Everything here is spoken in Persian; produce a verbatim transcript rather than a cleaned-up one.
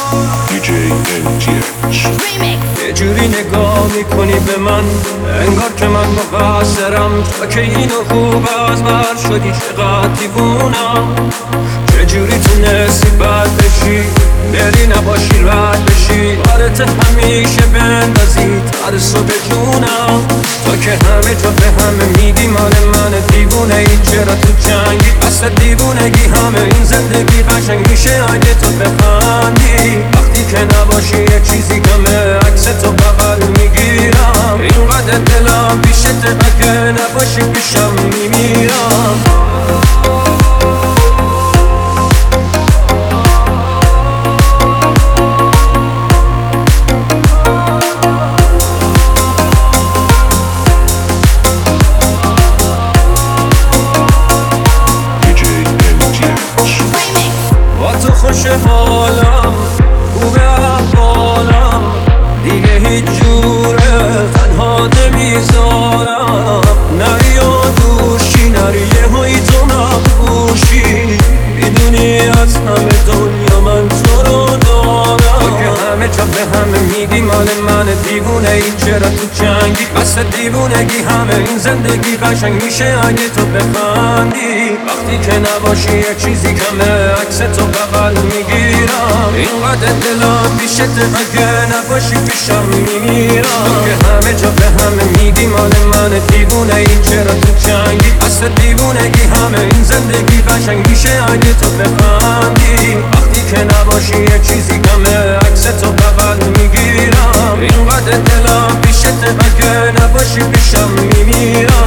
دی جی ان تی اچ. یه جوری نگاه میکنی به من انگار که من مقصرم، تا که اینو خوب از بر شدی چقدر دیوونم. چجوری تونستی بد بشی بری نباشی رد بشی، بارت همیشه بندازی ترس و به جونم. تا که همه جا به همه میگی مال من دیوونه ای، چرا تو جنگی اصلا دیوونگی همه این زندگی قشنگ میشه اگه تو بخندی. وقتی که نباشی یه چیزی کمه عکس تو بغل میگیرم، اینقدر دلم پیشت اگه نباشی پیشم میمیرم. خوش حالم خوبه احوالم دیگه هیچ جوره تنها نمیذارم. نری و دوشی نری یه هایی تو نبوشی، میدونی از همه دنیا من تو رو دارم. که همه جا به همه میگی مال من دیوونه ای، چرا تو جنگی بس دیوونگی همه این زندگی قشنگ میشه اگه تو بخندی. وقتی که نباشی یه چیزی کمه عکس تو بغل میگیرم، اینقدر دلم پیشت اگه نباشی پیشم میمیرم. که همه جا به همه میگی مال من دیوونه ای، چرا تو جنگی اصلا دیوونگی همه این زندگی قشنگ میشه اگه تو بخندی. وقتی که نباشی یه چیزی کمه عکس تو بغل میگیرم، اینقدر دلم پیشت اگه نباشی پیشم میمیرم.